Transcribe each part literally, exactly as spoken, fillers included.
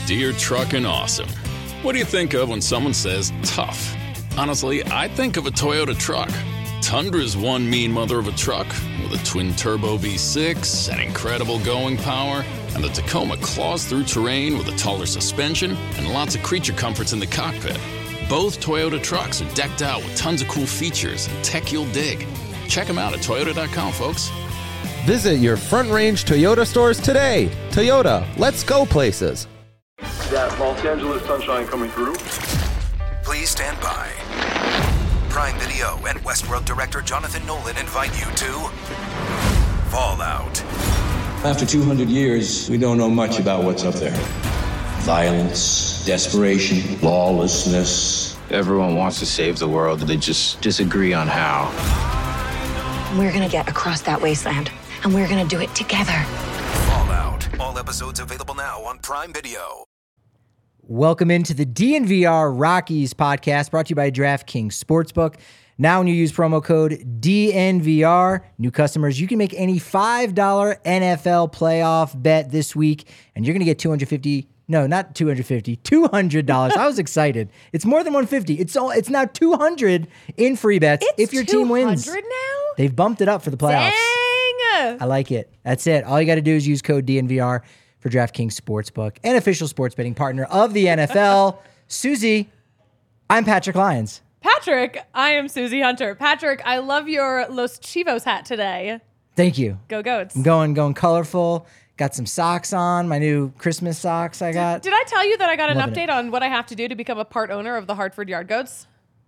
Deere Truckin' Awesome. What do you think of when someone says tough? Honestly, I think of a Toyota truck. Tundra's one mean mother of a truck with a twin-turbo V six and incredible going power, and the Tacoma claws through terrain with a taller suspension and lots of creature comforts in the cockpit. Both Toyota trucks are decked out with tons of cool features and tech you'll dig. Check them out at toyota dot com, folks. Visit your Front Range Toyota stores today. Toyota, let's go places. That Los Angeles sunshine coming through. Please stand by. Prime Video and Westworld director Jonathan Nolan invite you to Fallout. After two hundred years, we don't know much about what's up there. Violence, desperation, lawlessness. Everyone wants to save the world, they just disagree on how. We're gonna get across that wasteland, and we're gonna do it together. Fallout. All episodes available now on Prime Video. Welcome into the D N V R Rockies podcast, brought to you by DraftKings Sportsbook. Now when you use promo code D N V R, new customers, you can make any five dollar N F L playoff bet this week, and you're going to get two hundred fifty dollars. No, not two hundred fifty dollars, two hundred dollars. I was excited. It's more than one hundred fifty dollars. It's all. It's now two hundred dollars in free bets it's if your team wins. two hundred dollars now? They've bumped it up for the playoffs. Dang! I like it. That's it. All you got to do is use code D N V R for DraftKings Sportsbook, an official sports betting partner of the N F L. Susie, I'm Patrick Lyons. Patrick, I am Susie Hunter. Patrick, I love your Los Chivos hat today. Thank you. Go Goats. I'm going, going colorful. Got some socks on, my new Christmas socks I got. Did, did I tell you that I got an Loving update it. on what I have to do to become a part owner of the Hartford Yard Goats?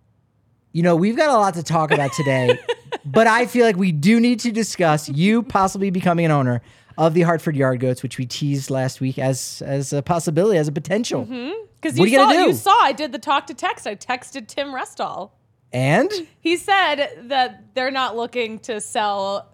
You know, we've got a lot to talk about today, but I feel like we do need to discuss you possibly becoming an owner of the Hartford Yard Goats, which we teased last week as as a possibility, as a potential. Because mm-hmm. What you, are you saw, gonna do? you saw I did the talk to text. I texted Tim Restall. And? He said that they're not looking to sell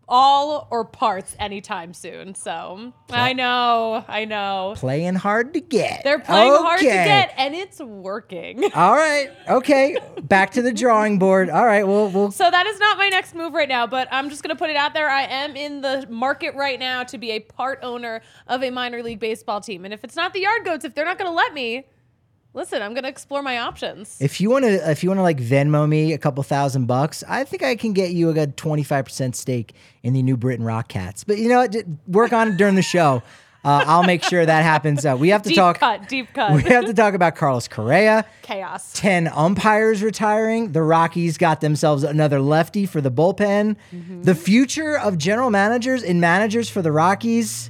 all or parts anytime soon. So I know, I know. Playing hard to get. They're playing okay. hard to get, and it's working. All right. Okay. Back to the drawing board. All right. Well, we'll. So that is not my next move right now, but I'm just going to put it out there. I am in the market right now to be a part owner of a minor league baseball team. And if it's not the Yard Goats, if they're not going to let me, listen, I'm going to explore my options. If you want to, if you want to like Venmo me a couple thousand bucks, I think I can get you a good twenty-five percent stake in the New Britain Rock Cats. But you know what? Work on it during the show. Uh, I'll make sure that happens. Uh, we have to deep talk. cut, deep cut. We have to talk about Carlos Correa. Chaos. ten umpires retiring. The Rockies got themselves another lefty for the bullpen. Mm-hmm. The future of general managers and managers for the Rockies,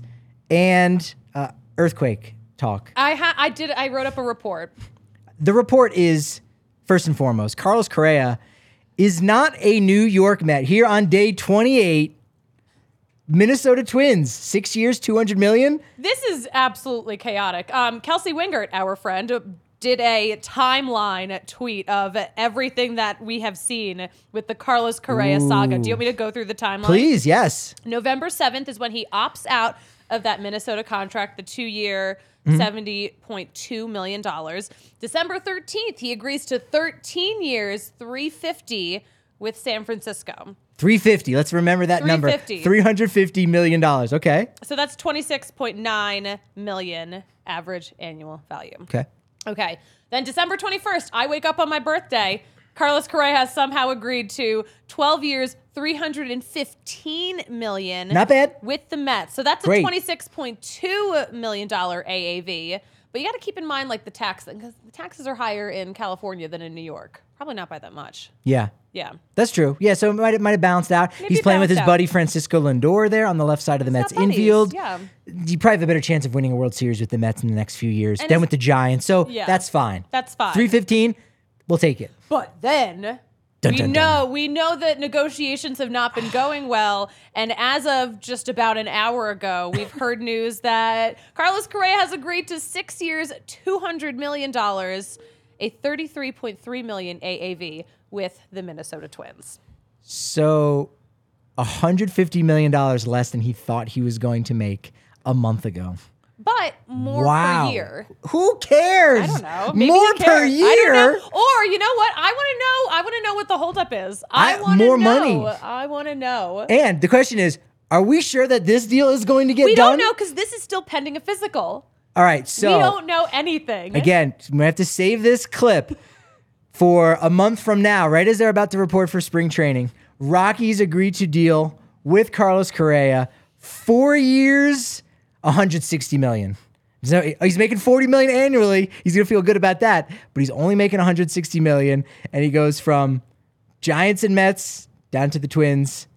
and uh, earthquake talk. I ha- I did. I wrote up a report. The report is, first and foremost, Carlos Correa is not a New York Met. Here on day twenty-eight, Minnesota Twins, six years, two hundred million dollars. This is absolutely chaotic. Um, Kelsey Wingert, our friend, did a timeline tweet of everything that we have seen with the Carlos Correa Ooh. saga. Do you want me to go through the timeline? Please, yes. November seventh is when he opts out of that Minnesota contract, the two-year, mm-hmm. seventy point two million dollars. December thirteenth, he agrees to thirteen years, three hundred fifty million dollars with San Francisco. three hundred fifty. Let's remember that number. three hundred fifty million dollars. Okay. So that's twenty-six point nine million dollars average annual value. Okay. Okay. Then December twenty-first, I wake up on my birthday. Carlos Correa has somehow agreed to twelve years, three hundred fifteen million dollars. Not bad. With the Mets. So that's Great. a twenty-six point two million dollars A A V. But you got to keep in mind, like, the tax thing, because the taxes are higher in California than in New York. Probably not by that much. Yeah. Yeah. That's true. Yeah, so it might, it might have balanced out. Maybe He's playing with his balanced out. buddy Francisco Lindor there on the left side of the Mets not buddies, infield. yeah. You probably have a better chance of winning a World Series with the Mets in the next few years And than it's- with the Giants. So Yeah. that's fine. That's fine. three fifteen, we'll take it. But then Dun, we dun, know dun. we know that negotiations have not been going well, and as of just about an hour ago, we've heard news that Carlos Correa has agreed to six years, two hundred million dollars, a thirty-three point three million dollars A A V with the Minnesota Twins. So one hundred fifty million dollars less than he thought he was going to make a month ago. But more Wow. per year. Who cares? I don't know. Maybe More he per cares. year? I don't know. Or you know what? I want to know. I want to know what the holdup is. I, I- want to more know. money. I want to know. And the question is, are we sure that this deal is going to get We done? don't know because this is still pending a physical. All right, so we don't know anything. Again, I'm going to have to save this clip for a month from now, right as they're about to report for spring training. Rockies agreed to deal with Carlos Correa, four years, one hundred sixty million dollars. So he's making forty million dollars annually. He's going to feel good about that, but he's only making one hundred sixty million dollars, and he goes from Giants and Mets down to the Twins,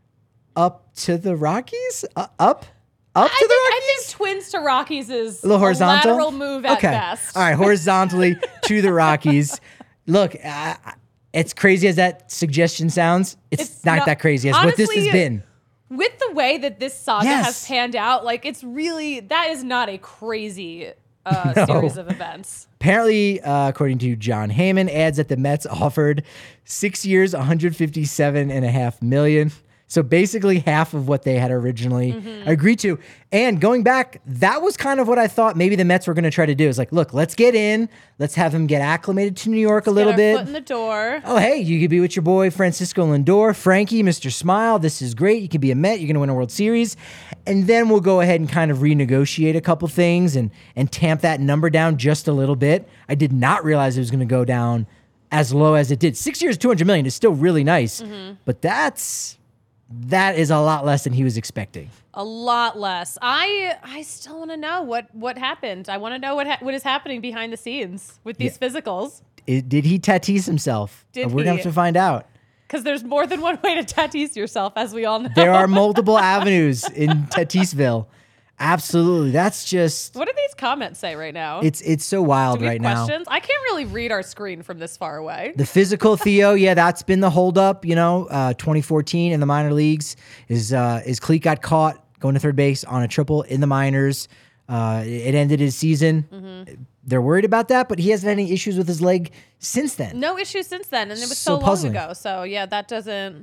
up to the Rockies? Uh, up? Up I to the think, Rockies? I think Twins to Rockies is A little horizontal? a lateral move at okay. best. All right, horizontally to the Rockies. Look, uh, it's crazy as that suggestion sounds. It's, It's not, not- that crazy as what this has honestly, been. With the way that this saga Yes. has panned out, like it's really that is not a crazy uh, No. series of events. Apparently, uh, according to John Heyman, adds that the Mets offered six years, one hundred fifty-seven and a half million. So basically half of what they had originally Mm-hmm. agreed to. And going back, that was kind of what I thought maybe the Mets were going to try to do. Is like, look, let's get in. Let's have him get acclimated to New York a little Get our bit. foot in the door. Oh, hey, you could be with your boy Francisco Lindor, Frankie, Mister Smile. This is great. You can be a Met. You're going to win a World Series. And then we'll go ahead and kind of renegotiate a couple things and, and tamp that number down just a little bit. I did not realize it was going to go down as low as it did. Six years, two hundred million dollars is still really nice. Mm-hmm. But that's... That is a lot less than he was expecting. A lot less. I I still want to know what what happened. I want to know what ha- what is happening behind the scenes with these physicals. It, did he Tatis himself? Did We're going to he? have to find out. Because there's more than one way to Tatis yourself, as we all know. There are multiple avenues in Tatisville. Absolutely. That's just... What do these comments say right now? It's it's so wild do we have right now. questions? I can't really read our screen from this far away. The physical Theo, yeah, that's been the holdup. You know, uh, twenty fourteen in the minor leagues is uh, is Cleat got caught going to third base on a triple in the minors. Uh, it ended his season. Mm-hmm. They're worried about that, but he hasn't had any issues with his leg since then. No issues since then, and it was So so, long puzzling. ago. So yeah, that doesn't.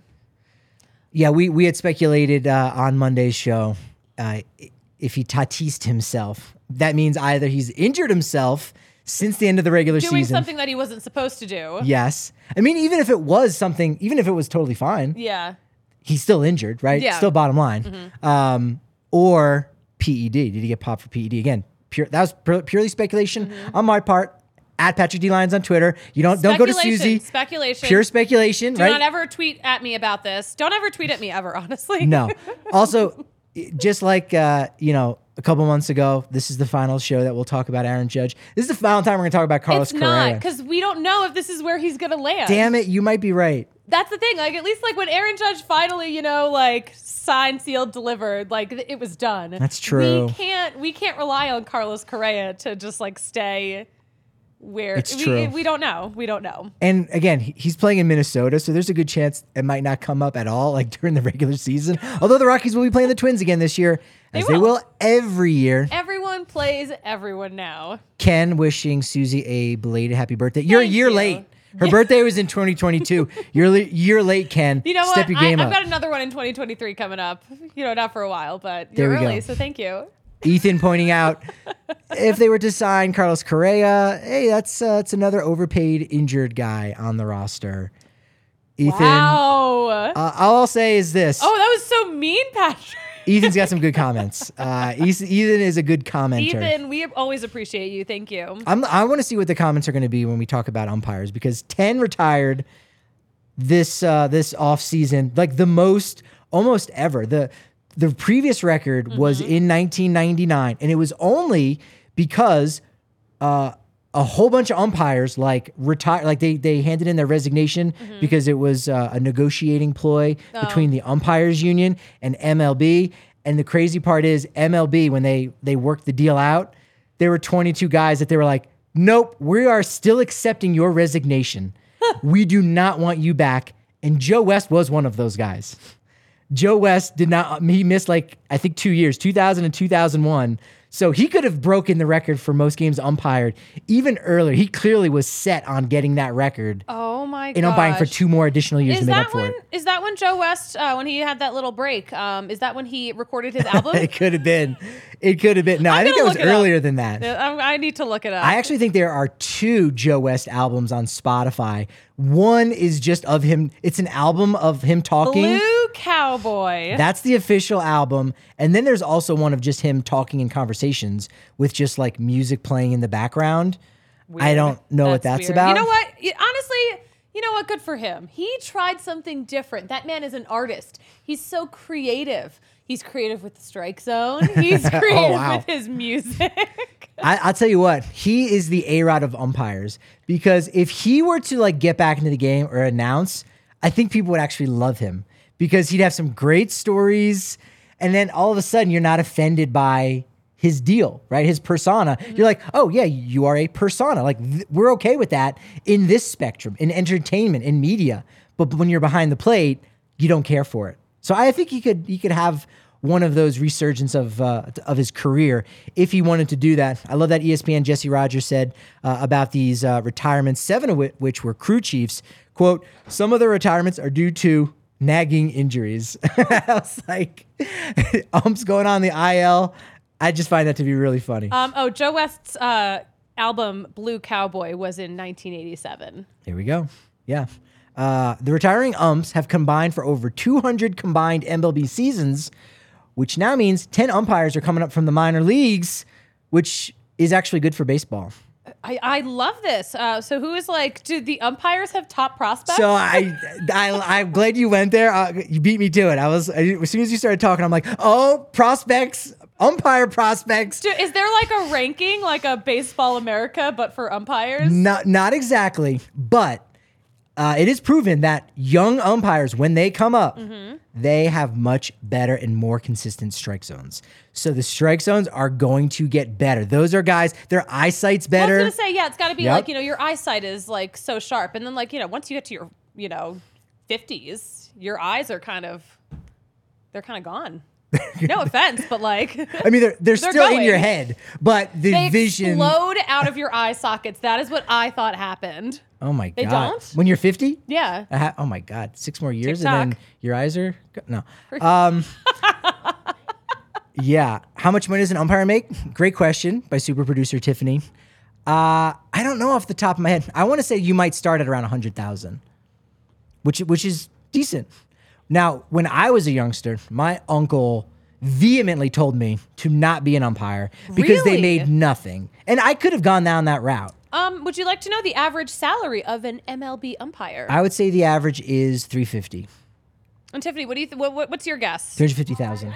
Yeah, we we had speculated uh, on Monday's show uh, if he Tatised himself. That means either he's injured himself since the end of the regular Doing season. something that he wasn't supposed to do. Yes. I mean, even if it was something, even if it was totally fine, Yeah. he's still injured, right? Yeah. Still bottom line. Mm-hmm. Um, or P E D. Did he get popped for P E D? Again, pure, that was pur- purely speculation Mm-hmm. on my part. At Patrick D. Lyons on Twitter. You don't don't go to Speculation, Susie. Speculation. Pure speculation, Do right? not ever tweet at me about this. Don't ever tweet at me ever, honestly. No. Also, just like uh, you know, a couple months ago, this is the final show that we'll talk about Aaron Judge. This is the final time we're going to talk about Carlos It's Correa. not, because we don't know if this is where he's going to land. Damn it, you might be right. That's the thing. Like, at least, like, when Aaron Judge finally, you know, like, signed, sealed, delivered, like, th- it was done. That's true. We can't, we can't rely on Carlos Correa to just, like, stay where... It's we, true. We don't know. We don't know. And again, he- he's playing in Minnesota, so there's a good chance it might not come up at all, like during the regular season. Although the Rockies will be playing the Twins again this year, as They they will. will every year. Everyone plays everyone now. Ken wishing Susie a belated happy birthday. You're Thank a year you. late. Her birthday was in twenty twenty-two. You're a year late, Ken. You know Step what? your game I, up. I've got another one in twenty twenty-three coming up. You know, not for a while, but There you're we early, go. so thank you. Ethan pointing out if they were to sign Carlos Correa, hey, that's uh, that's another overpaid injured guy on the roster. Ethan, Wow. uh, all I'll say is this. Oh, that was so mean, Patrick. Ethan's got some good comments. Uh, Ethan Ethan is a good commenter. Ethan, we always appreciate you. Thank you. I'm, I want to see what the comments are going to be when we talk about umpires because ten retired this uh, this off season, like the most almost ever. The the previous record Mm-hmm. was in nineteen ninety-nine, and it was only because uh, a whole bunch of umpires like retire, like they they handed in their resignation Mm-hmm. because it was uh, a negotiating ploy Oh. between the umpires union and M L B. And the crazy part is M L B, when they they worked the deal out, there were twenty-two guys that they were like, nope, we are still accepting your resignation. We do not want you back. And Joe West was one of those guys. Joe West did not, he missed like, I think two years, two thousand and two thousand one. So he could have broken the record for most games umpired even earlier. He clearly was set on getting that record. Oh Oh my god! in umpiring for two more additional years Is to make that up for when? it. Is that when Joe West, uh, when he had that little break? Um, is that when he recorded his album? It could have been. It could have been. No, I'm I think that gonna was look it up. earlier than that. I, I need to look it up. I actually think there are two Joe West albums on Spotify. One is just of him. It's an album of him talking. Blue Cowboy. That's the official album. And then there's also one of just him talking in conversations with just like music playing in the background. I Weird. don't know what that's weird. about. You know what? Y- Honestly, you know what? Good for him. He tried something different. That man is an artist. He's so creative. He's creative with the strike zone. He's creative wow. with his music. I, I'll tell you what, he is the A-Rod of umpires, because if he were to like get back into the game or announce, I think people would actually love him because he'd have some great stories. And then all of a sudden you're not offended by his deal, right? His persona. Mm-hmm. You're like, oh yeah, you are a persona. Like th- we're okay with that in this spectrum, in entertainment, in media. But when you're behind the plate, you don't care for it. So I think he could he could have one of those resurgence of uh, of his career if he wanted to do that. I love that E S P N Jesse Rogers said uh, about these uh, retirements, seven of which were crew chiefs. Quote, some of the retirements are due to nagging injuries. I was like, umps going on the I L. I just find that to be really funny. Um, oh, Joe West's uh, album Blue Cowboy was in nineteen eighty-seven. Here we go. Yeah. Uh, the retiring umps have combined for over two hundred combined M L B seasons, which now means ten umpires are coming up from the minor leagues, which is actually good for baseball. I, I love this. Uh, so who is like, do the umpires have top prospects? So I, I, I'm glad you went there. Uh, you beat me to it. I was, as soon as you started talking, I'm like, oh, prospects, umpire prospects. Do, is there like a ranking, like a Baseball America, but for umpires? Not, not exactly, but uh, it is proven that young umpires, when they come up, mm-hmm. they have much better and more consistent strike zones. So the strike zones are going to get better. Those are guys, their eyesight's better. Well, I was gonna say, yeah, it's got to be Yep. like, you know, your eyesight is like so sharp, and then like, you know, once you get to your, you know, fifties, your eyes are kind of, they're kind of gone. No offense, but like, I mean, they're, they're, they're still going. in your head, but the they vision explode out of your eye sockets. That is what I thought happened. Oh my They god! don't? When you're fifty? Yeah. I ha- oh my god! Six more years TikTok. and then your eyes are go- no. Um, yeah. How much money does an umpire make? Great question by super producer Tiffany. Uh, I don't know off the top of my head. I want to say you might start at around a hundred thousand, which which is decent. Now, when I was a youngster, my uncle vehemently told me to not be an umpire because Really? they made nothing, and I could have gone down that route. Um, would you like to know the average salary of an M L B umpire? I would say the average is three fifty. And Tiffany, what do you? Th- what, what, what's your guess? Three hundred fifty thousand.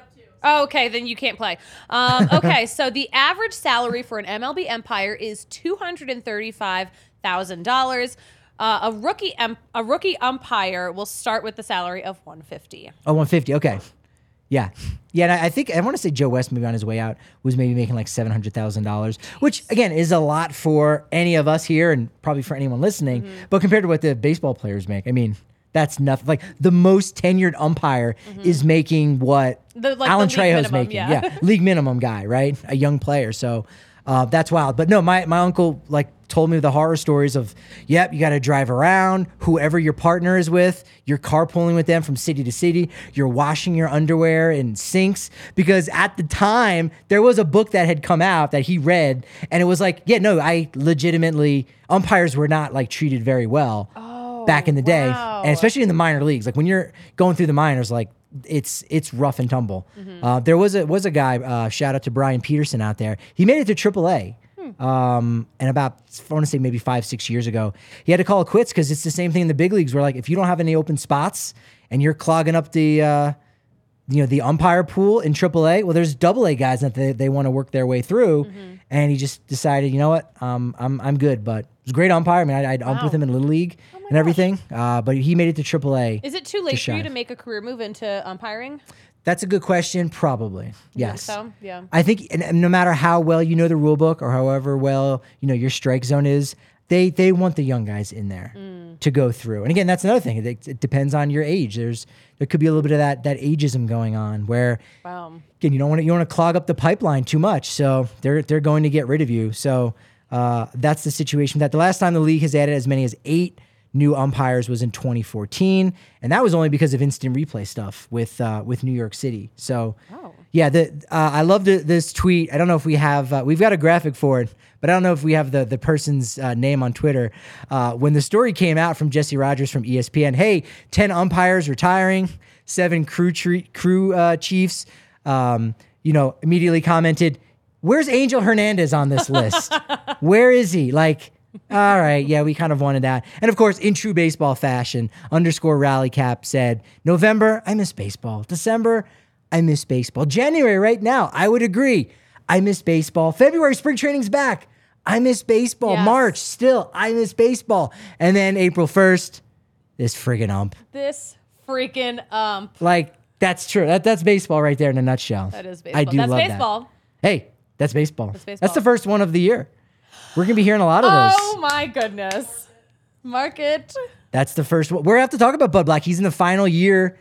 Oh, okay, then you can't play. Um, okay, so the average salary for an M L B umpire is two hundred thirty-five thousand dollars. Uh, a rookie um, a rookie umpire will start with the salary of one hundred fifty thousand dollars. Oh, one fifty. Okay. Yeah. Yeah, and I I think, I want to say Joe West, maybe on his way out, was maybe making like seven hundred thousand dollars, which, again, is a lot for any of us here and probably for anyone listening. Mm-hmm. But compared to what the baseball players make, I mean, that's nothing. Like, the most tenured umpire mm-hmm. is making what The- like Alan the league Trejo's minimum, making. yeah. league minimum guy, right? A young player. So uh, that's wild. But no, my, my uncle, like, told me the horror stories of, yep, you got to drive around, whoever your partner is with, you're carpooling with them from city to city, you're washing your underwear in sinks, because at the time, there was a book that had come out that he read, and it was like, yeah, no, I legitimately, umpires were not, like, treated very well Oh, back in the day, wow. and especially in the minor leagues. Like, when you're going through the minors, like, it's it's rough and tumble. Mm-hmm. Uh, there was a was a guy, uh, shout out to Brian Peterson out there, he made it to triple A. Um, and about, I want to say maybe five, six years ago, he had to call it quits because it's the same thing in the big leagues where, like, if you don't have any open spots and you're clogging up the, uh, you know, the umpire pool in triple A, well, there's double A guys that they, they want to work their way through. Mm-hmm. And he just decided, you know what, um, I'm I'm good. But it was a great umpire. I mean, I, I'd ump Wow. with him in Little League Oh my and everything. Uh, but he made it to triple A. Is it too late for you shine. to make a career move into umpiring? That's a good question. Probably. You Yes. think so? Yeah. I think, and, and no matter how well you know the rule book or however well you know your strike zone is, they they want the young guys in there Mm. to go through. And again, that's another thing. It, it depends on your age. There's there could be a little bit of that that ageism going on where Wow. again you don't want to you want to clog up the pipeline too much. So they're they're going to get rid of you. So uh, that's the situation. That the last time the league has added as many as eight new umpires was in twenty fourteen, and that was only because of instant replay stuff with uh, with New York City. So, oh. yeah, the uh, I loved it, this tweet. I don't know if we have uh, we've got a graphic for it, but I don't know if we have the the person's uh, name on Twitter. Uh, when the story came out from Jesse Rogers from E S P N, hey, ten umpires retiring, seven crew tre- crew uh, chiefs, um, you know, immediately commented, "Where's Angel Hernandez on this list? Where is he?" Like. All right, yeah, we kind of wanted that. And of course, in true baseball fashion, underscore rally cap said, November, I miss baseball. December, I miss baseball. January, right now, I would agree. I miss baseball. February, spring training's back. I miss baseball. Yes. March, still, I miss baseball. And then April first, this friggin' ump. This freaking ump. Like, that's true. That That's baseball right there in a nutshell. That is baseball. I do That's love baseball. that. Hey, that's baseball. That's baseball. That's the first one of the year. We're going to be hearing a lot of those. Oh, my goodness. Mark it. That's the first one. We're going to have to talk about Bud Black. He's in the final year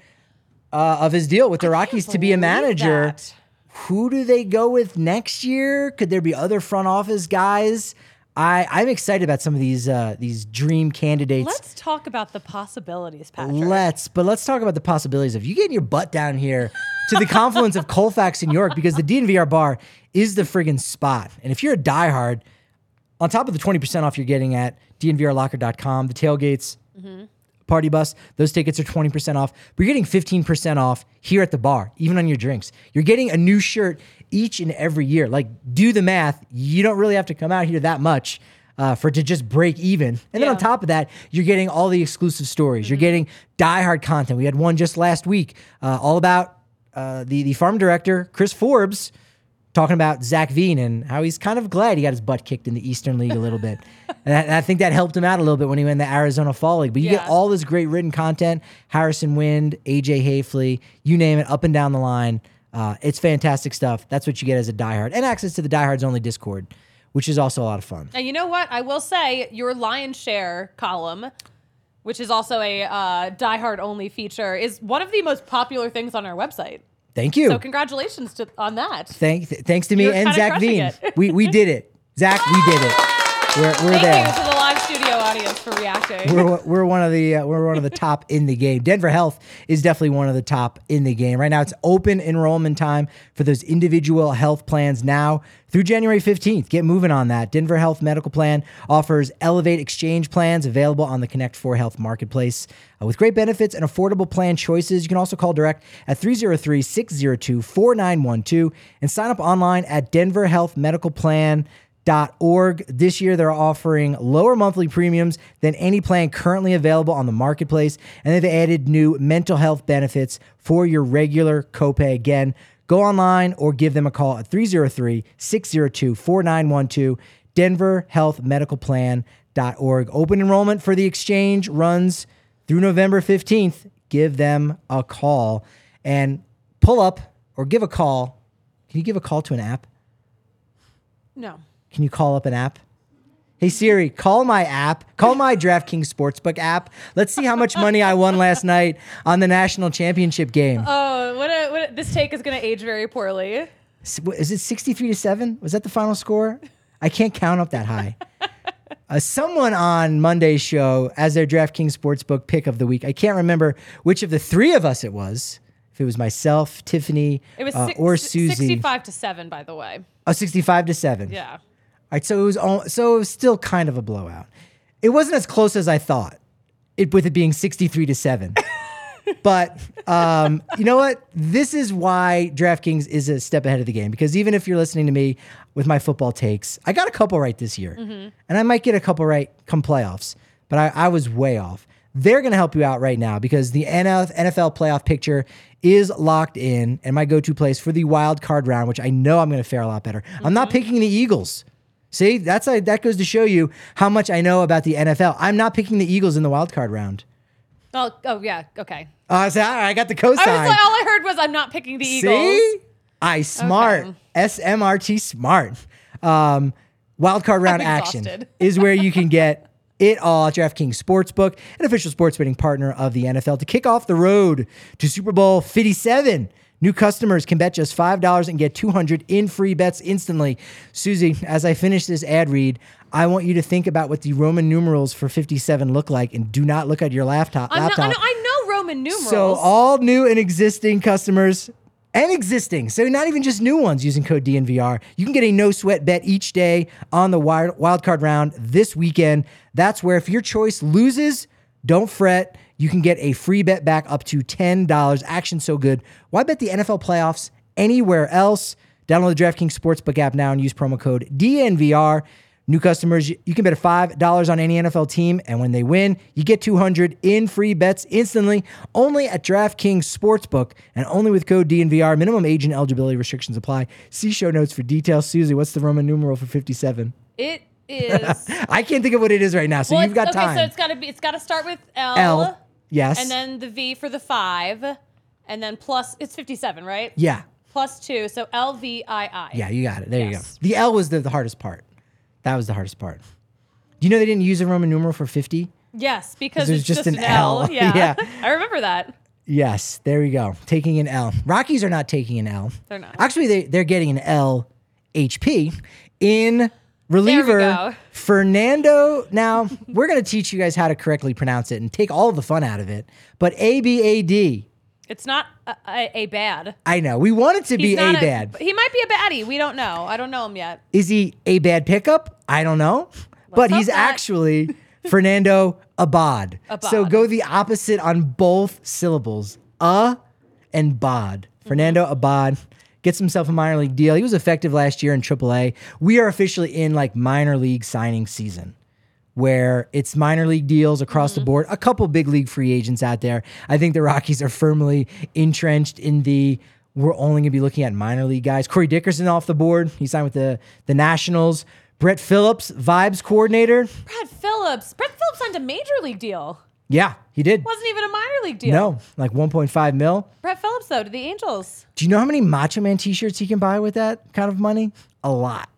uh, of his deal with the Rockies to be a manager. That. Who do they go with next year? Could there be other front office guys? I, I'm excited about some of these uh, these dream candidates. Let's talk about the possibilities, Patrick. Let's, but let's talk about the possibilities of you getting your butt down here to the confluence of Colfax and York, because the D N V R bar is the friggin' spot. And if you're a diehard, on top of the twenty percent off you're getting at D N V R locker dot com, the tailgates, mm-hmm. party bus, those tickets are twenty percent off. But you're getting fifteen percent off here at the bar, even on your drinks. You're getting a new shirt each and every year. Like, do the math. You don't really have to come out here that much uh, for it to just break even. And then yeah. on top of that, you're getting all the exclusive stories. Mm-hmm. You're getting diehard content. We had one just last week, uh, all about uh, the, the farm director, Chris Forbes, talking about Zach Veen and how he's kind of glad he got his butt kicked in the Eastern League a little bit. And I, and I think that helped him out a little bit when he went in the Arizona Fall League. But you yeah. get all this great written content, Harrison Wind, A J Hafley, you name it, up and down the line. Uh, it's fantastic stuff. That's what you get as a diehard. And access to the Diehards Only Discord, which is also a lot of fun. And you know what? I will say your Lion's Share column, which is also a uh, diehard only feature, is one of the most popular things on our website. Thank you. So congratulations to, on that. Thank, th- thanks to me You're and Zach Veen. it. we we did it. Zach, we did it. We're, we're Thank there. you to the live studio audience for reacting. We're we're one of the uh, we're one of the top in the game. Denver Health is definitely one of the top in the game right now. It's open enrollment time for those individual health plans now through January fifteenth. Get moving on that. Denver Health Medical Plan offers Elevate Exchange plans available on the Connect four Health marketplace uh, with great benefits and affordable plan choices. You can also call direct at three oh three, six oh two, four nine one two and sign up online at denver health medical plan dot org. This year, they're offering lower monthly premiums than any plan currently available on the marketplace, and they've added new mental health benefits for your regular copay. Again, go online or give them a call at three oh three, six oh two, four nine one two, denver health medical plan dot org. Open enrollment for the exchange runs through November fifteenth. Give them a call and pull up or give a call. Can you give a call to an app? No. Can you call up an app? Hey Siri, call my app. Call my DraftKings Sportsbook app. Let's see how much money I won last night on the national championship game. Oh, what a, what a, this take is going to age very poorly. Is it sixty-three to seven? Was that the final score? I can't count up that high. Uh, someone on Monday's show, as their DraftKings Sportsbook pick of the week, I can't remember which of the three of us it was. If it was myself, Tiffany, it was uh, six, or Susie. sixty-five to seven, by the way. Oh, sixty-five to seven. Yeah. All right, so it was all, so it was still kind of a blowout. It wasn't as close as I thought, it with it being sixty-three to seven. But um, you know what? This is why DraftKings is a step ahead of the game, because even if you're listening to me with my football takes, I got a couple right this year, mm-hmm. and I might get a couple right come playoffs, but I, I was way off. They're going to help you out right now because the N F L playoff picture is locked in, and my go-to place for the wild card round, which I know I'm going to fare a lot better. Mm-hmm. I'm not picking the Eagles. See, that's a, that goes to show you how much I know about the N F L. I'm not picking the Eagles in the wild card round. Oh, oh yeah, okay. Uh, so, all right, I got the cosign. I was like, all I heard was I'm not picking the Eagles. See? I smart. Okay. S M R T smart. Um, wild card round action is where you can get it all at DraftKings Sportsbook, an official sports betting partner of the N F L, to kick off the road to Super Bowl fifty-seven New customers can bet just five dollars and get two hundred dollars in free bets instantly. Susie, as I finish this ad read, I want you to think about what the Roman numerals for fifty-seven look like and do not look at your laptop. I'm not, laptop. I, know, I know Roman numerals. So all new and existing customers and existing, so not even just new ones using code D N V R, you can get a no sweat bet each day on the wild, wild card round this weekend. That's where if your choice loses, don't fret. You can get a free bet back up to ten dollars. Action so good. Why bet the N F L playoffs anywhere else? Download the DraftKings Sportsbook app now and use promo code D N V R. New customers, you can bet five dollars on any N F L team, and when they win, you get two hundred dollars in free bets instantly, only at DraftKings Sportsbook, and only with code D N V R. Minimum age and eligibility restrictions apply. See show notes for details. Susie, what's the Roman numeral for fifty-seven? It is. I can't think of what it is right now, so well, you've got okay, time. Okay, so it's got to be. It's got to start with L. L. Yes. And then the V for the five, and then plus. It's fifty-seven, right? Yeah. Plus two, so L V I I. Yeah, you got it. There Yes. you go. The L was the, the hardest part. That was the hardest part. Do you know they didn't use a Roman numeral for fifty? Yes, because there's it's just just, an an L. L. Yeah. Yeah. I remember that. Yes, there we go. Taking an L. Rockies are not taking an L. They're not. Actually, they, they're getting an L H P in reliever go. Fernando. Now, we're going to teach you guys how to correctly pronounce it and take all the fun out of it. But A B A D. It's not a, a, a bad. I know. We want it to be He's a not bad. He might be a baddie. We don't know. I don't know him yet. Is he a bad pickup? I don't know. but hope he's not. actually Fernando Abad. Abad. So go the opposite on both syllables. Uh and bod. Mm-hmm. Fernando Abad gets himself a minor league deal. He was effective last year in triple A. We are officially in like minor league signing season, where it's minor league deals across Mm-hmm. the board. A couple big league free agents out there. I think the Rockies are firmly entrenched in the we're only going to be looking at minor league guys. Corey Dickerson off the board. He signed with the, the Nationals. Brett Phillips, vibes coordinator. Brett Phillips. Brett Phillips signed a major league deal. Yeah, he did. Wasn't even a minor league deal. No, like one point five mil. Brett Phillips, though, to the Angels. Do you know how many Macho Man t-shirts he can buy with that kind of money? A lot.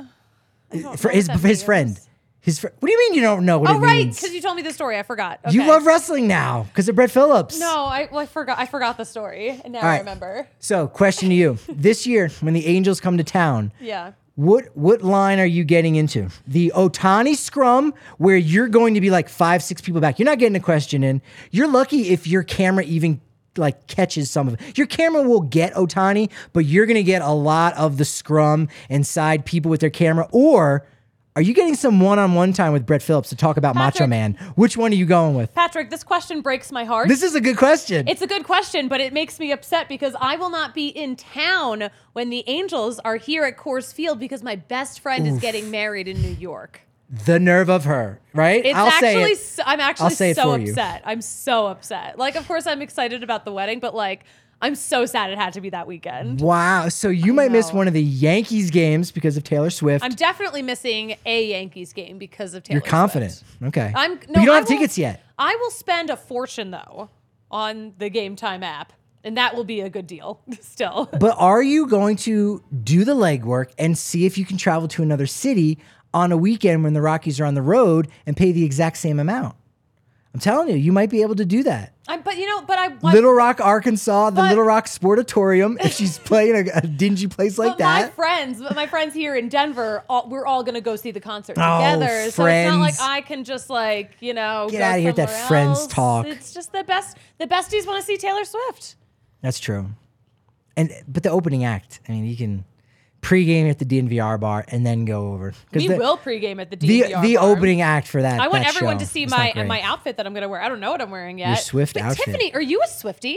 For his, what that his means. friend. His fr- What do you mean you don't know what Oh, it right, means? because you told me the story. I forgot. You Okay. love wrestling now because of Brett Phillips. No, I, well, I forgot. I forgot the story, and now All I right. remember. So, question to you. This year, when the Angels come to town, Yeah. what what line are you getting into? The Ohtani scrum, where you're going to be like five, six people back. You're not getting a question in. You're lucky if your camera even like catches some of it. Your camera will get Ohtani, but you're going to get a lot of the scrum and side people with their camera. Or are you getting some one-on-one time with Brett Phillips to talk about Macho Patrick. Man? Which one are you going with? Patrick, this question breaks my heart. This is a good question. It's a good question, but it makes me upset because I will not be in town when the Angels are here at Coors Field because my best friend is getting married in New York. the nerve of her, right? It's I'll say actually, it. so, I'm actually I'll say it so for you. upset. I'm so upset. Like, of course, I'm excited about the wedding, but like, I'm so sad it had to be that weekend. Wow. So you might miss know. one of the Yankees games because of Taylor Swift. I'm definitely missing a Yankees game because of Taylor You're confident. Swift. Okay. I'm, but no, you don't I have will- tickets yet. I will spend a fortune though on the Game Time app, and that will be a good deal still. But are you going to do the legwork and see if you can travel to another city on a weekend when the Rockies are on the road and pay the exact same amount? I'm telling you, you might be able to do that. I, but you know, but I want Little Rock, Arkansas, the But- Little Rock Sportatorium. If she's playing a, a dingy place like but my that. friends, my friends here in Denver, all, we're all gonna go see the concert Oh, together. So it's not like friends. I can just like you know Get go outta here with that somewhere friends else. talk. It's just the best. The besties want to see Taylor Swift. That's true. And but the opening act, I mean, you can pregame at the D N V R bar and then go over. 'Cause We the, will pregame at the D the N V R the bar. opening act for that. I want that everyone show to see is my not great. my outfit that I'm gonna wear. I don't know what I'm wearing yet. Your Swift but outfit. Tiffany, are you a Swiftie?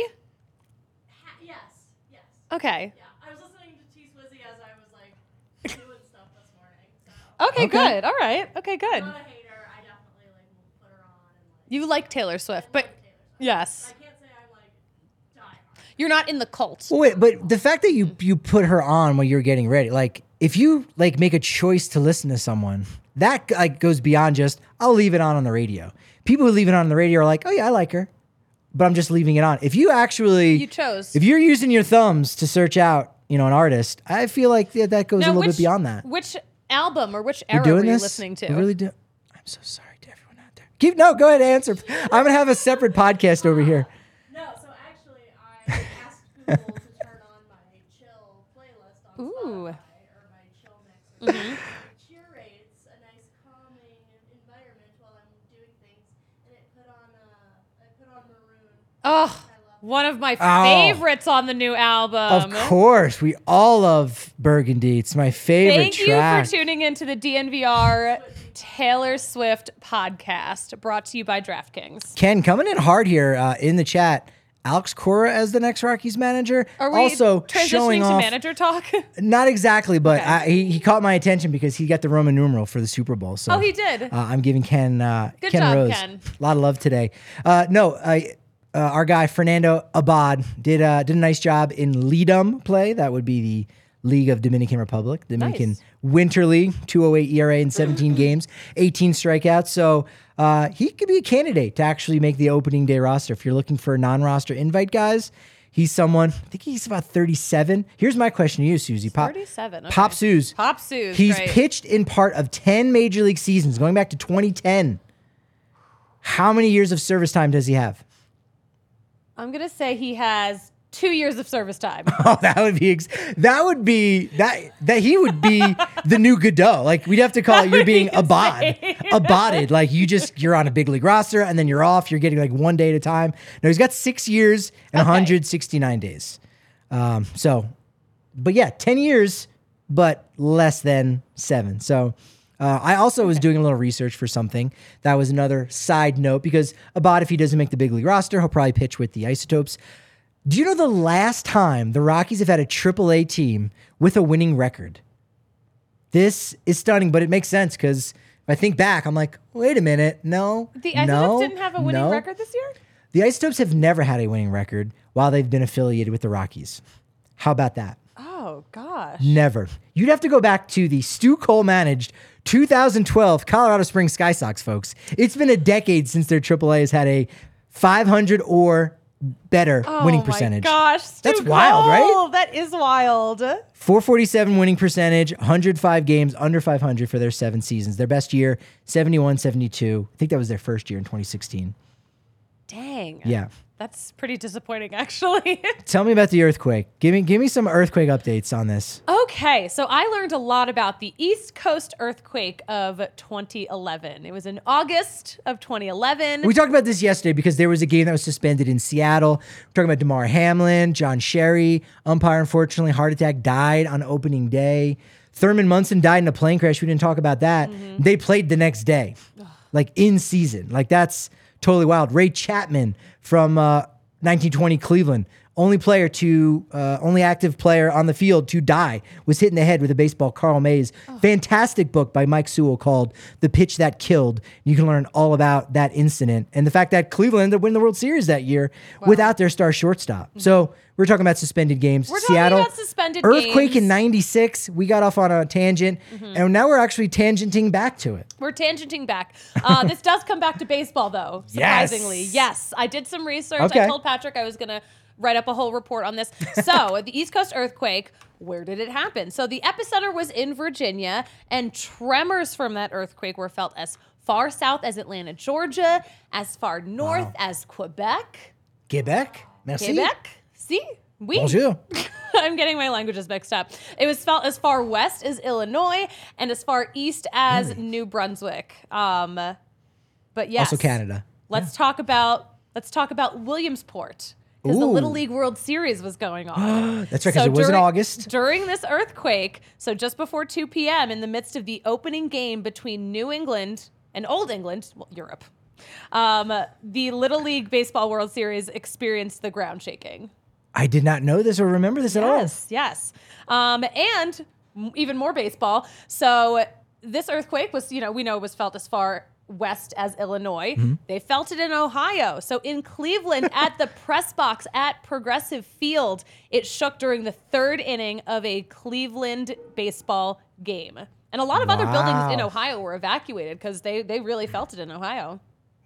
Yes, yes. Okay. Yeah, I was listening to T Swizzy as I was like doing stuff this morning. So Okay, Okay. good. All right. Okay, good. I'm not a hater. I definitely like will put her on and like. You like Taylor Swift, but Taylor Swift. yes, I can't say I'm like die hard. you're not in the cult. Well, wait, but the fact that you you put her on while you're getting ready, like if you like make a choice to listen to someone, that like goes beyond just I'll leave it on on the radio. People who leave it on the radio are like, oh yeah, I like her, but I'm just leaving it on. If you actually You chose. if you're using your thumbs to search out, you know, an artist, I feel like yeah, that goes Now, a little which, bit beyond that. Which album or which We're era doing were you this. listening to? We really do. I'm so sorry to everyone out there. Keep no, go ahead, answer. I'm gonna have a separate podcast over here. No, so actually I asked Google to turn Mm-hmm. Curates a nice calming environment while I'm doing things, and it put on uh, I put on Maroon. Oh, one of my Oh. favorites on the new album. Of course, we all love Burgundy. It's my favorite Thank track. you for tuning into the D N V R Taylor Swift podcast, brought to you by DraftKings. Ken, coming in hard here uh, in the chat. Alex Cora as the next Rockies manager. Are we also transitioning showing to off, manager talk? Not exactly, but Okay. I, he, he caught my attention because he got the Roman numeral for the Super Bowl. So Oh, he did? Uh, I'm giving Ken uh, Good Ken job, Rose Ken. a lot of love today. Uh, no, I, uh, our guy Fernando Abad did uh, did a nice job in Lidum play. That would be the League of Dominican Republic, Dominican Nice. Winter League, two oh eight E R A in seventeen games, eighteen strikeouts. So uh, he could be a candidate to actually make the opening day roster. If you're looking for a non-roster invite, guys, he's someone, I think he's about thirty-seven. Here's my question to you, Susie. Pop, thirty-seven. Okay. Pop Suze. Pop Suze. He's great. pitched in part of ten major league seasons going back to twenty ten. How many years of service time does he have? I'm going to say he has two years of service time. Oh, that would be ex- that would be that that he would be the new Godot. Like we'd have to call it you're being abad, abotted. Like you just you're on a big league roster and then you're off. You're getting like one day at a time. No, he's got six years and Okay. one hundred sixty-nine days. Um, so, but yeah, ten years, but less than seven. So. Uh, I also was doing a little research for something. That was another side note because Abad, if he doesn't make the big league roster, he'll probably pitch with the Isotopes. Do you know the last time the Rockies have had a triple A team with a winning record? This is stunning, but it makes sense because if I think back, I'm like, wait a minute. No. The Isotopes no, didn't have a winning no. record this year? The Isotopes have never had a winning record while they've been affiliated with the Rockies. How about that? Oh, gosh. Never. You'd have to go back to the Stu Cole managed two thousand twelve Colorado Springs Sky Sox, folks. It's been a decade since their triple A has had a five hundred or better Oh winning my percentage. gosh. That's Stu wild, right? Cole, That is wild. four forty-seven winning percentage, one hundred five games, under five hundred for their seven seasons. Their best year, seventy-one seventy-two. I think that was their first year in twenty sixteen. Dang. Yeah. That's pretty disappointing, actually. Tell me about the earthquake. Give me give me some earthquake updates on this. Okay, so I learned a lot about the East Coast earthquake of twenty eleven. It was in August of twenty eleven. We talked about this yesterday because there was a game that was suspended in Seattle. We're talking about DeMar Hamlin, John Sherry. Umpire, unfortunately, heart attack, died on opening day. Thurman Munson died in a plane crash. We didn't talk about that. Mm-hmm. They played the next day, like in season. Like that's totally wild. Ray Chapman from uh, nineteen twenty Cleveland, only player to, uh, only active player on the field to die, was hit in the head with a baseball. Carl Mays. Oh. Fantastic book by Mike Sewell called The Pitch That Killed. You can learn all about that incident and the fact that Cleveland ended up winning the World Series that year without their star shortstop. Mm-hmm. So we're talking about suspended games. We're talking Seattle, about suspended earthquake games. in ninety-six. We got off on a tangent, and now we're actually tangenting back to it. We're tangenting back. Uh, this does come back to baseball, though, Yes. surprisingly. Yes. I did some research. Okay. I told Patrick I was going to write up a whole report on this. So, the East Coast earthquake, where did it happen? So, the epicenter was in Virginia, and tremors from that earthquake were felt as far south as Atlanta, Georgia, as far north as Quebec. Quebec? Merci. Quebec? See? Oui. Bonjour. I'm getting my languages mixed up. It was felt as far west as Illinois and as far east as New Brunswick. Um, but yes, Also Canada. Let's talk about let's talk about Williamsport because the Ooh. Little League World Series was going on. That's right, because it was in during- August. During this earthquake, so just before two p.m., in the midst of the opening game between New England and Old England, well, Europe, um, the Little League Baseball World Series experienced the ground shaking. I did not know this or remember this at all. Yes, yes. Um, and m- even more baseball. So this earthquake was, you know, we know was felt as far west as Illinois. Mm-hmm. They felt it in Ohio. So in Cleveland at the press box at Progressive Field, it shook during the third inning of a Cleveland baseball game. And a lot of other buildings in Wow. Ohio were evacuated because they, they really felt it in Ohio.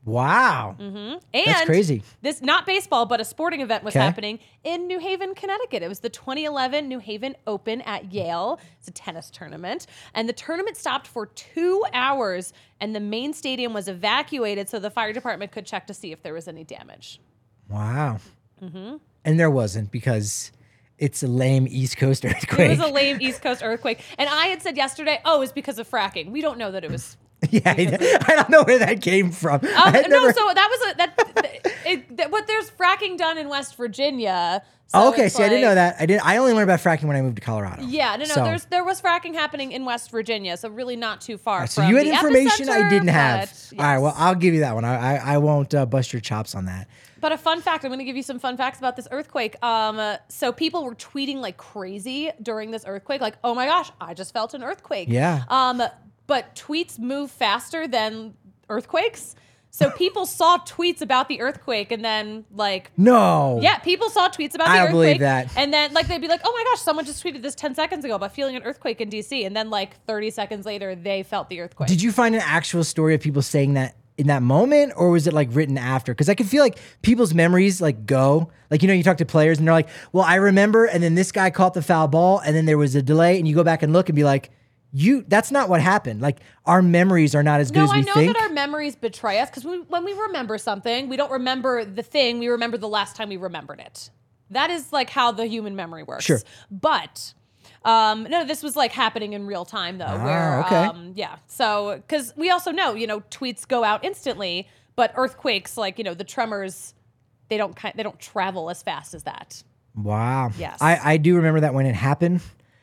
Wow. And That's crazy. This not baseball, but a sporting event was Okay. happening in New Haven, Connecticut. It was the twenty eleven New Haven Open at Yale. It's a tennis tournament, and the tournament stopped for two hours, and the main stadium was evacuated so the fire department could check to see if there was any damage. Wow. Mm-hmm. And there wasn't because It's a lame East Coast earthquake. It was a lame East Coast earthquake. And I had said yesterday, oh, it's because of fracking. We don't know that it was. Yeah, I, I don't know where that came from. Um, I had no, never- so that was a that. it, that but there's fracking done in West Virginia. So Oh, okay, it's see, I didn't know like- that. I did. I only learned about fracking when I moved to Colorado. Yeah, no, no. So- There's there was fracking happening in West Virginia, so really not too far. So from you had the information I epicenter, didn't have. but All right, yes. well, I'll give you that one. I I, I won't uh, bust your chops on that. But a fun fact, I'm going to give you some fun facts about this earthquake. Um, uh, so people were tweeting like crazy during this earthquake, like, "Oh my gosh, I just felt an earthquake." Yeah. Um, but tweets move faster than earthquakes. So people saw tweets about the earthquake and then like No. Yeah, people saw tweets about the I don't earthquake. believe that. And then like they'd be like, "Oh my gosh, someone just tweeted this ten seconds ago about feeling an earthquake in D C" And then like thirty seconds later they felt the earthquake. Did you find an actual story of people saying that in that moment, or was it like written after? Because I could feel like people's memories like go. Like, you know, you talk to players and they're like, well, I remember, and then this guy caught the foul ball, and then there was a delay, and you go back and look and be like, you, that's not what happened. Like, our memories are not as good No, as we I know think. that our memories betray us because we, when we remember something, we don't remember the thing. We remember the last time we remembered it. That is like how the human memory works. Sure. But um, no, this was like happening in real time though. Ah, where okay. um, yeah. So because we also know, you know, tweets go out instantly, but earthquakes, like you know, the tremors, they don't ki- they don't travel as fast as that. Wow. Yes. I, I do remember that when it happened.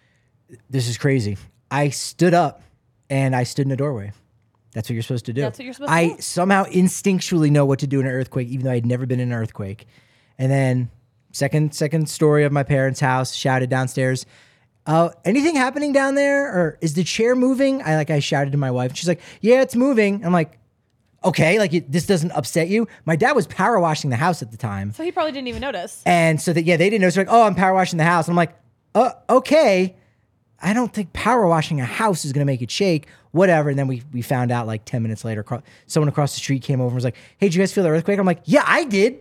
This is crazy. I stood up and I stood in a doorway. That's what you're supposed to do. That's what you're supposed to I do. somehow instinctually know what to do in an earthquake, even though I'd never been in an earthquake. And then second second story of my parents' house, shouted downstairs, uh, anything happening down there? Or is the chair moving? I like I shouted to my wife. She's like, yeah, it's moving. I'm like, okay, like it, this doesn't upset you. My dad was power washing the house at the time. So he probably didn't even notice. And so that, yeah, they didn't know. So like, oh, I'm power washing the house. And I'm like, uh, okay. I don't think power washing a house is going to make it shake, whatever. And then we we found out like ten minutes later, cro- someone across the street came over and was like, hey, did you guys feel the earthquake? I'm like, yeah, I did.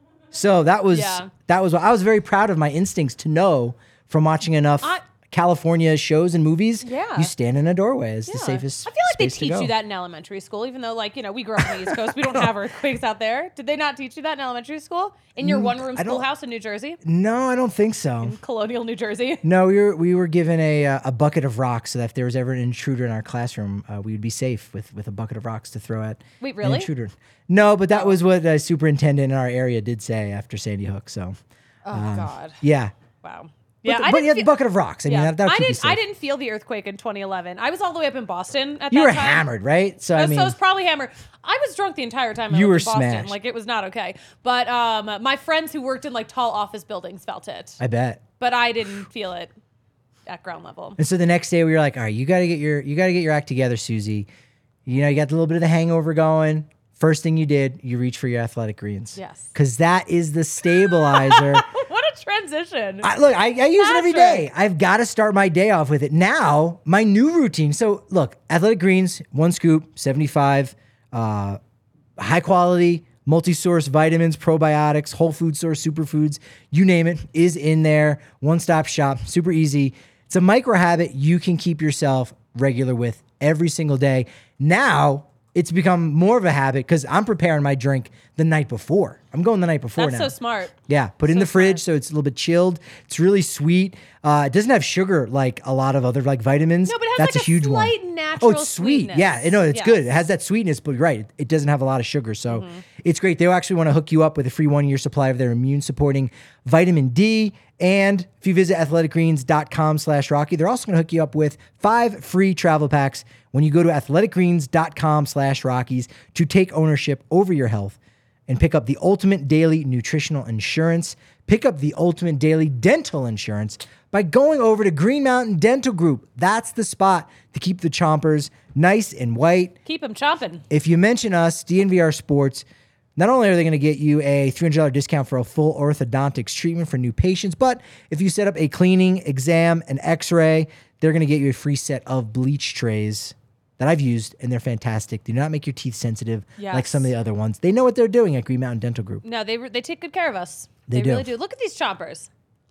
So that was, Yeah. that was, I was very proud of my instincts to know from watching enough I- California shows and movies. Yeah. You stand in a doorway is the Yeah. safest I feel like they space to teach go. you that in elementary school, even though, like, you know, we grew up on the East Coast. We don't have earthquakes out there. Did they not teach you that in elementary school? In your one room Mm, I don't- schoolhouse in New Jersey? No, I don't think so. Colonial New Jersey? No, we were we were given a uh, a bucket of rocks so that if there was ever an intruder in our classroom, uh, we would be safe with with a bucket of rocks to throw at Wait, an really? intruder. No, but that was what the superintendent in our area did say after Sandy Hook. So, Oh, um, God. yeah, Wow. but, Yeah, the, I but didn't yeah, the feel- bucket of rocks. I mean, yeah. that that'll I keep you didn't. safe. I didn't feel the earthquake in twenty eleven. I was all the way up in Boston at You that were time. hammered, right? So I Uh, mean, so it was probably hammered. I was drunk the entire time I You was were in Boston. smashed. Like, it was not okay. But um, my friends who worked in like tall office buildings felt it, I bet. but I didn't feel it at ground level. And so the next day we were like, all right, you got to get your you got to get your act together, Susie. You know, you got a little bit of the hangover going. First thing you did, you reach for your Athletic Greens. Yes. Because that is the stabilizer. What a transition! I, look, I, I use it every Patrick. day. I've got to start my day off with it. Now, my new routine. So, look, Athletic Greens, one scoop, seventy-five, uh, high quality, multi source vitamins, probiotics, whole food source, superfoods, you name it, is in there. One stop shop, super easy. It's a micro habit you can keep yourself regular with every single day. Now, it's become more of a habit because I'm preparing my drink the night before. I'm going the night before That's now. so smart. Yeah, put it in So the fridge smart. so it's a little bit chilled. It's really sweet. Uh, it doesn't have sugar like a lot of other like vitamins. No, but it has That's like a huge slight one. natural Oh, it's sweet. sweetness. Yeah, no, it's Yes. good. It has that sweetness, but you're right, it, it doesn't have a lot of sugar, so Mm-hmm. it's great. They'll actually want to hook you up with a free one-year supply of their immune-supporting vitamin D. And if you visit athleticgreens.com slash Rocky, they're also going to hook you up with five free travel packs when you go to athleticgreens.com slash Rockies to take ownership over your health and pick up the ultimate daily nutritional insurance. Pick up the ultimate daily dental insurance by going over to Green Mountain Dental Group. That's the spot to keep the chompers nice and white. Keep them chomping. If you mention us, D N V R Sports, not only are they going to get you a three hundred dollars discount for a full orthodontics treatment for new patients, but if you set up a cleaning, exam, and x-ray, they're going to get you a free set of bleach trays that I've used, and they're fantastic. Do not make your teeth sensitive like Yes. some of the other ones. They know what they're doing at Green Mountain Dental Group. No, they re- they take good care of us. They do. really do. Look at these chompers.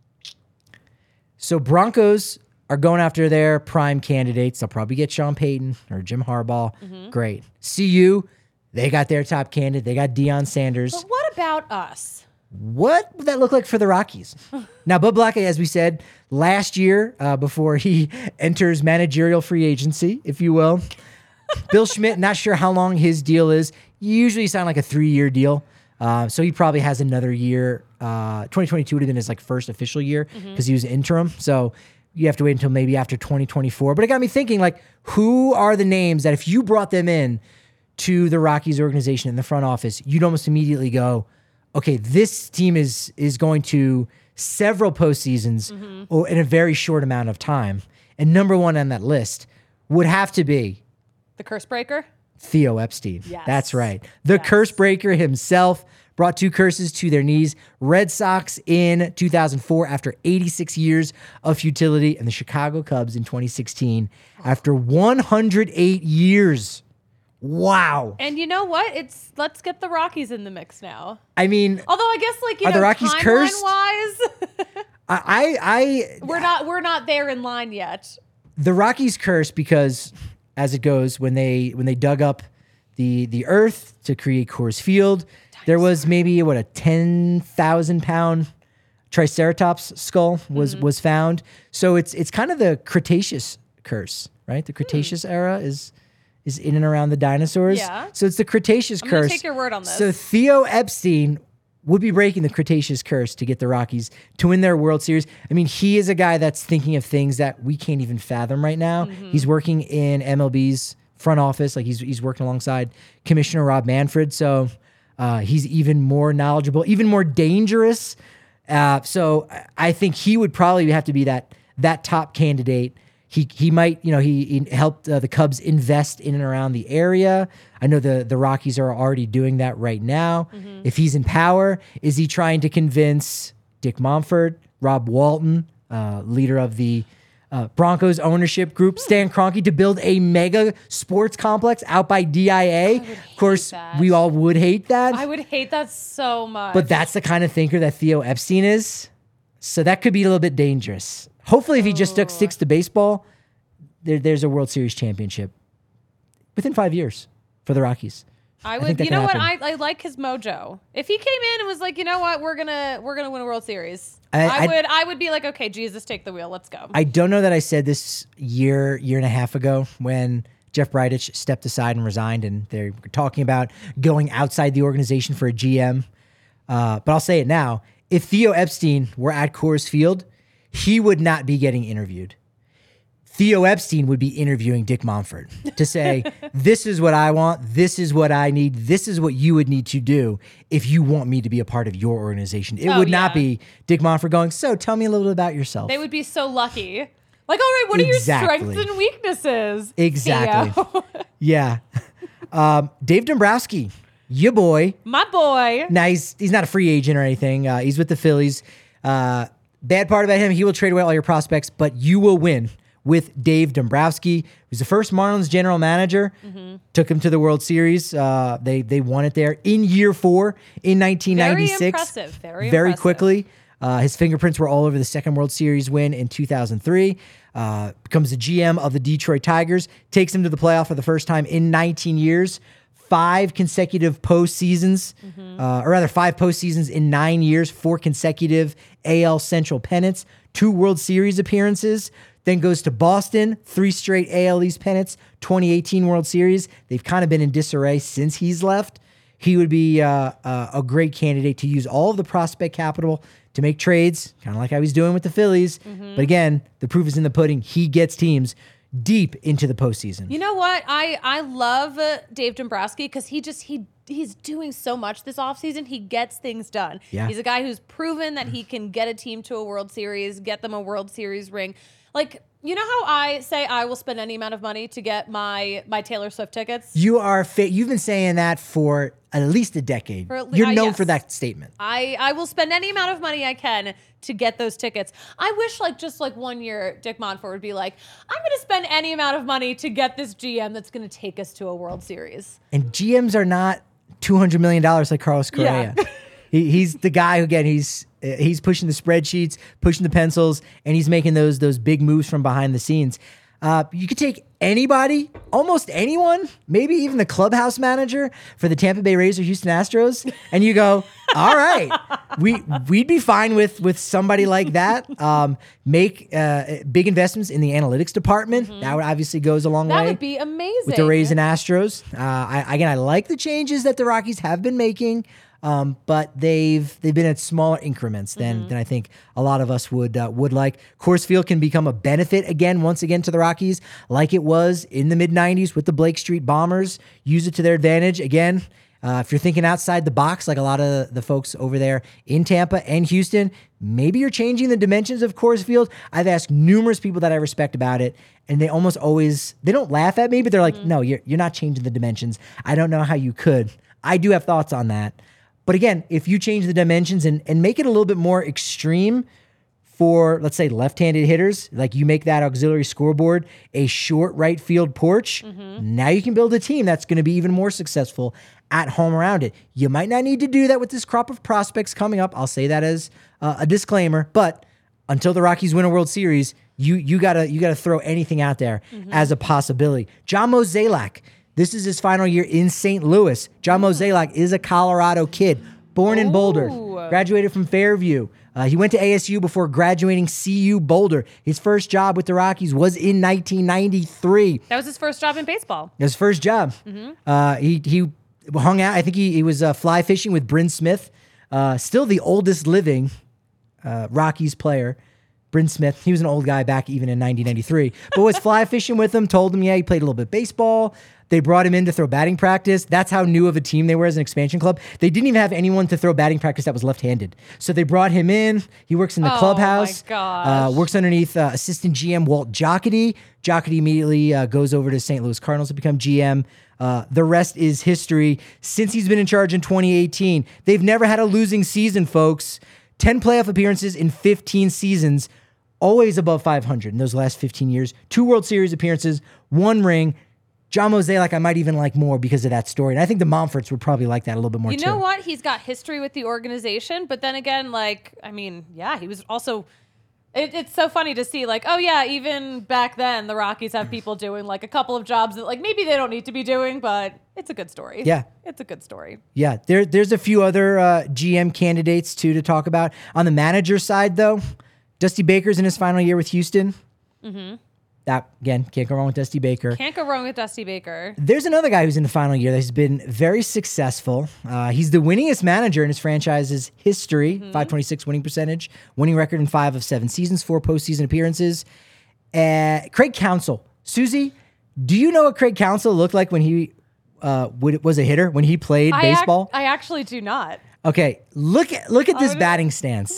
So Broncos are going after their prime candidates. They'll probably get Sean Payton or Jim Harbaugh. Mm-hmm. Great. C U, they got their top candidate. They got Deion Sanders. But what about us? what would that look like for the Rockies? Now, Bud Black, as we said, last year, uh, before he enters managerial free agency, if you will, Bill Schmidt, not sure how long his deal is. You usually sign like a three-year deal. Uh, so he probably has another year. Uh, twenty twenty-two would have been his like first official year because mm-hmm. he was interim. So you have to wait until maybe after twenty twenty-four. But it got me thinking, like, who are the names that if you brought them in to the Rockies organization in the front office, you'd almost immediately go, okay, this team is is going to several postseasons mm-hmm. or in a very short amount of time. And number one on that list would have to be the curse breaker. Theo Epstein. Yes. That's right. The yes. curse breaker himself brought two curses to their knees. Red Sox in two thousand four after eighty-six years of futility, and the Chicago Cubs in twenty sixteen after one hundred eight years. Wow. And you know what? It's let's get the Rockies in the mix now. I mean, although I guess like you are know, the Rockies cursed? Wise, I, I, we're not we're not there in line yet. The Rockies cursed because, as it goes, when they when they dug up the the earth to create Coors Field, Dinosaur. There was maybe what a ten thousand pound Triceratops skull was mm-hmm. was found. So it's it's kind of the Cretaceous curse, right? The Cretaceous mm. era is. is in and around the dinosaurs. Yeah. So it's the Cretaceous I'm curse. I'm going to take your word on this. So Theo Epstein would be breaking the Cretaceous curse to get the Rockies to win their World Series. I mean, he is a guy that's thinking of things that we can't even fathom right now. Mm-hmm. He's working in M L B's front office. Like he's he's working alongside Commissioner Rob Manfred. So uh, he's even more knowledgeable, even more dangerous. Uh, so I think he would probably have to be that that top candidate. He he might, you know, he, he helped uh, the Cubs invest in and around the area. I know the, the Rockies are already doing that right now. Mm-hmm. If he's in power, is he trying to convince Dick Monfort, Rob Walton, uh, leader of the uh, Broncos ownership group, Stan Kroenke, to build a mega sports complex out by D I A? Of course, that. we all would hate that. I would hate that so much. But that's the kind of thinker that Theo Epstein is. So that could be a little bit dangerous. Hopefully, if he just stuck, sticks to baseball, there, there's a World Series championship within five years for the Rockies. I would, I you know what? I, I like his mojo. If he came in and was like, you know what, we're gonna we're gonna win a World Series, I, I, I would I would be like, okay, Jesus, take the wheel, let's go. I don't know that I said this year year and a half ago when Jeff Bridich stepped aside and resigned, and they were talking about going outside the organization for a G M. Uh, but I'll say it now: if Theo Epstein were at Coors Field, he would not be getting interviewed. Theo Epstein would be interviewing Dick Monfort to say, this is what I want, this is what I need, this is what you would need to do if you want me to be a part of your organization. It oh, would not yeah. be Dick Monfort going, so tell me a little bit about yourself. They would be so lucky. Like, all right, what exactly. are your strengths and weaknesses? Exactly. yeah. Um, Dave Dombrowski, your boy. My boy. Now, he's, he's not a free agent or anything. Uh, he's with the Phillies. Uh, bad part about him, he will trade away all your prospects, but you will win with Dave Dombrowski. He was the first Marlins general manager. Mm-hmm. Took him to the World Series. Uh, they they won it there in year four in nineteen ninety-six. Very impressive. Very, Very impressive. quickly. Uh, his fingerprints were all over the second World Series win in two thousand three. Uh, becomes the G M of the Detroit Tigers. Takes him to the playoff for the first time in nineteen years. Five consecutive postseasons, mm-hmm. uh, or rather five postseasons in nine years. Four consecutive A L Central pennants. Two World Series appearances. Then goes to Boston, three straight A L East pennants, twenty eighteen World Series. They've kind of been in disarray since he's left. He would be uh, uh, a great candidate to use all of the prospect capital to make trades, kind of like I was doing with the Phillies. Mm-hmm. But again, the proof is in the pudding. He gets teams deep into the postseason. You know what? I, I love uh, Dave Dombrowski because he just, he he's doing so much this offseason. He gets things done. Yeah. He's a guy who's proven that he can get a team to a World Series, get them a World Series ring. Like, you know how I say I will spend any amount of money to get my my Taylor Swift tickets? You are fa- you've been saying that for at least a decade. For, You're uh, known yes. for that statement. I, I will spend any amount of money I can to get those tickets. I wish like just like one year Dick Monfort would be like, I'm going to spend any amount of money to get this G M that's going to take us to a World Series. And G Ms are not two hundred million dollars like Carlos Correa. Yeah. he, he's the guy who, again, he's he's pushing the spreadsheets, pushing the pencils, and he's making those those big moves from behind the scenes. Uh, you could take anybody, almost anyone, maybe even the clubhouse manager for the Tampa Bay Rays or Houston Astros, and you go, all right, we we'd be fine with with somebody like that. Um, make uh, big investments in the analytics department. Mm-hmm. That would obviously goes a long that way. That would be amazing with the Rays and Astros. Uh, I, again, I like the changes that the Rockies have been making. Um, but they've they've been at smaller increments than mm-hmm. than I think a lot of us would uh, would like. Coors Field can become a benefit again, once again, to the Rockies, like it was in the mid nineties with the Blake Street Bombers. Use it to their advantage. Again, uh, if you're thinking outside the box, like a lot of the folks over there in Tampa and Houston, maybe you're changing the dimensions of Coors Field. I've asked numerous people that I respect about it, and they almost always, they don't laugh at me, but they're like, mm-hmm. no, you're you're not changing the dimensions. I don't know how you could. I do have thoughts on that. But again, if you change the dimensions and, and make it a little bit more extreme for, let's say, left-handed hitters, like you make that auxiliary scoreboard a short right field porch, mm-hmm. now you can build a team that's going to be even more successful at home around it. You might not need to do that with this crop of prospects coming up. I'll say that as uh, a disclaimer. But until the Rockies win a World Series, you you gotta you gotta throw anything out there mm-hmm. as a possibility. John Mozeliak. This is his final year in Saint Louis. John Mozeliak is a Colorado kid, born in Ooh. Boulder, graduated from Fairview. Uh, he went to A S U before graduating C U Boulder. His first job with the Rockies was in nineteen ninety-three. That was his first job in baseball. His first job. Mm-hmm. Uh, he he hung out. I think he, he was uh, fly fishing with Bryn Smith, uh, still the oldest living uh, Rockies player. Bryn Smith, he was an old guy back even in nineteen ninety-three, but was fly fishing with him, told him, yeah, he played a little bit of baseball. They brought him in to throw batting practice. That's how new of a team they were as an expansion club. They didn't even have anyone to throw batting practice that was left-handed. So they brought him in. He works in the oh clubhouse. My gosh. Uh, works underneath uh, assistant G M Walt Jocketty. Jocketty immediately uh, goes over to Saint Louis Cardinals to become G M. Uh, the rest is history. Since he's been in charge in twenty eighteen, they've never had a losing season, folks. ten playoff appearances in fifteen seasons. Always above five hundred in those last fifteen years. Two World Series appearances, one ring. John Mozeliak, I might even like more because of that story. And I think the Momforts would probably like that a little bit more, you too. You know what? He's got history with the organization. But then again, like, I mean, yeah, he was also... It, it's so funny to see, like, oh, yeah, even back then, the Rockies have people doing, like, a couple of jobs that, like, maybe they don't need to be doing, but it's a good story. Yeah. It's a good story. Yeah. There, there's a few other uh, G M candidates, too, to talk about. On the manager side, though, Dusty Baker's in his final year with Houston. Mm-hmm. That, again, can't go wrong with Dusty Baker. Can't go wrong with Dusty Baker. There's another guy who's in the final year that's been very successful. Uh, he's the winningest manager in his franchise's history, mm-hmm. five twenty-six winning percentage, winning record in five of seven seasons, four postseason appearances. Uh, Craig Counsell. Susie, do you know what Craig Counsell looked like when he uh, was a hitter, when he played I baseball? Ac- I actually do not. Okay, look at, look at this oh, batting stance.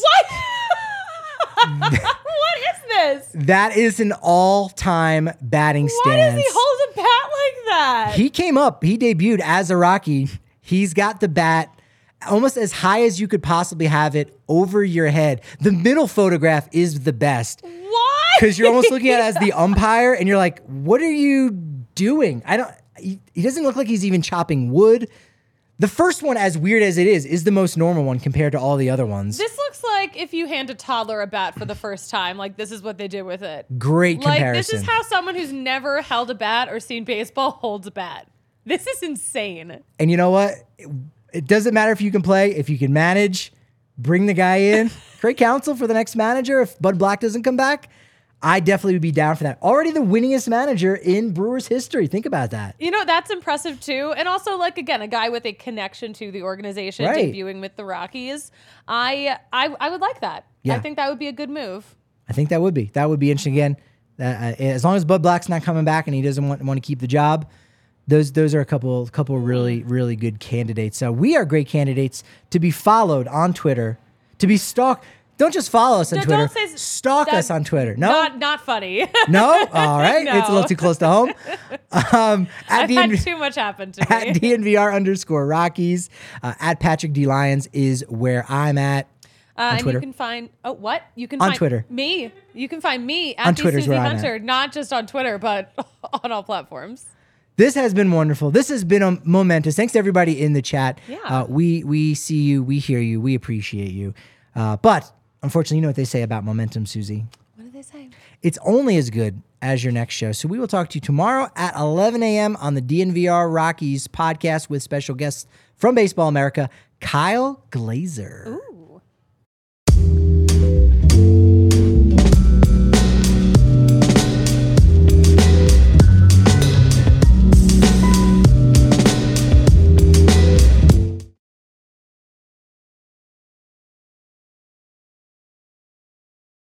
What? What is this? That is an all-time batting stance. Why does he hold a bat like that? He came up. He debuted as a Rocky. He's got the bat almost as high as you could possibly have it over your head. The middle photograph is the best. What? Because you're almost looking at it as the umpire, and you're like, what are you doing? I don't. He, he doesn't look like he's even chopping wood. The first one, as weird as it is, is the most normal one compared to all the other ones. This looks like if you hand a toddler a bat for the first time, like this is what they did with it. Great comparison. Like this is how someone who's never held a bat or seen baseball holds a bat. This is insane. And you know what? It, it doesn't matter if you can play, if you can manage, bring the guy in. Craig Counsell for the next manager if Bud Black doesn't come back. I definitely would be down for that. Already the winningest manager in Brewers history. Think about that. You know, that's impressive too. And also, like, again, a guy with a connection to the organization, right. debuting with the Rockies. I, I I would like that. Yeah. I think that would be a good move. I think that would be. That would be interesting. Again, uh, as long as Bud Black's not coming back and he doesn't want, want to keep the job, those those are a couple, couple really, really good candidates. So we are great candidates to be followed on Twitter, to be stalked. Don't just follow us on no, Twitter. Don't say, Stalk us on Twitter. No? Not, not funny. No? All right. No. It's a little too close to home. Um, at I've D- had too much happen to me. At D N V R underscore Rockies. Uh, at Patrick D. Lyons is where I'm at. Uh, on and Twitter. you can find, oh, what? You can on find Twitter. me. You can find me at on the Twitter's Susie where I'm Hunter, at. not just on Twitter, but on all platforms. This has been wonderful. This has been um, momentous. Thanks to everybody in the chat. Yeah. Uh, we we see you. We hear you. We appreciate you. Uh, but unfortunately, you know what they say about momentum, Susie. What do they say? it's only as good as your next show. So we will talk to you tomorrow at eleven a.m. on the D N V R Rockies podcast with special guests from Baseball America, Kyle Glazer. Ooh.